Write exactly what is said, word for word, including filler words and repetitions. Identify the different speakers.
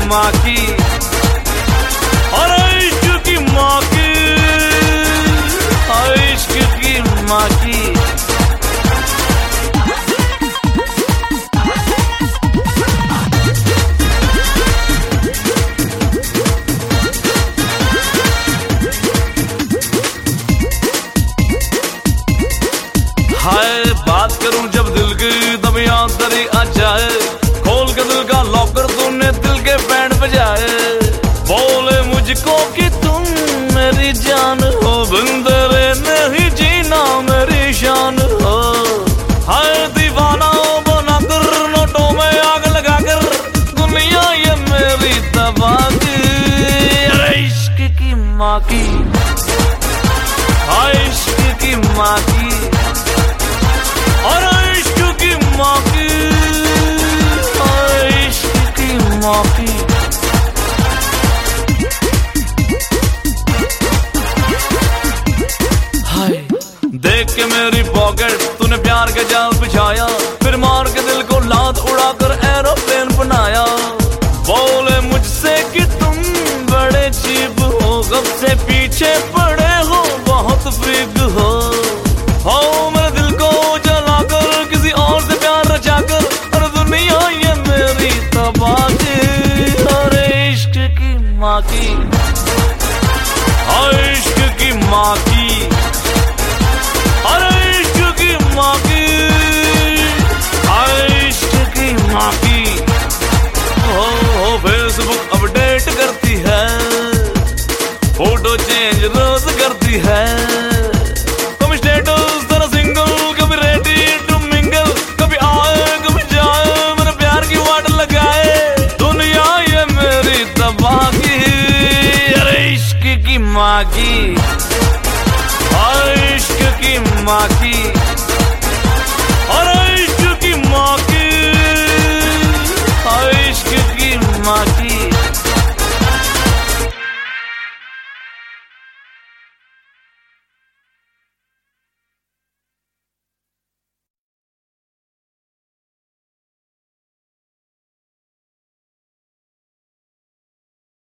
Speaker 1: माँ की, अरे इश्क की माँ की, अरे इश्क की माँ की। हाय बात करूं जब दिल की तब याद तेरी आ जाए, खोल के दिल का लॉकर तूने दिल के बैंड बजाए, बोले मुझको कि तुम मेरी जान हो, बिन तेरे नहीं जीना मेरी शान हो। हाय दीवाना बना कर नोटों में आग लगा कर, दुनिया ये मेरी तबाह की, अरे इश्क की माँ की, हाय इश्क की माँ की, अरे इश्क की माँ की, अरे इश्क की माँ की। हाय देख के मेरी पॉकेट तूने प्यार के जाल बिछाया, फिर मार के दिल को लात उड़ाकर एरोप्लेन बनाया, बोले मुझसे कि तुम बड़े चीप हो, कब से पीछे पड़े हो, बहुत बिग हो, हो मेरे दिल को जलाकर किसी और से प्यार रचाकर, और दुनिया ये मेरी तबाह की, अरे इश्क की माँ की, अरे इश्क की माँ की, अरे इश्क की माँ की, अरे इश्क की माँ की। हो हो फेसबुक अपडेट करती है, फोटो चेंज रोज करती है, कभी स्टेटस तेरा सिंगल, कभी रेडी टू मिंगल, कभी आए कभी जाए, मेरे प्यार की वाट लगाए, दुनिया ये मेरी तबाह की, अरे इश्क की माँ की, अरे इश्क की माँ की।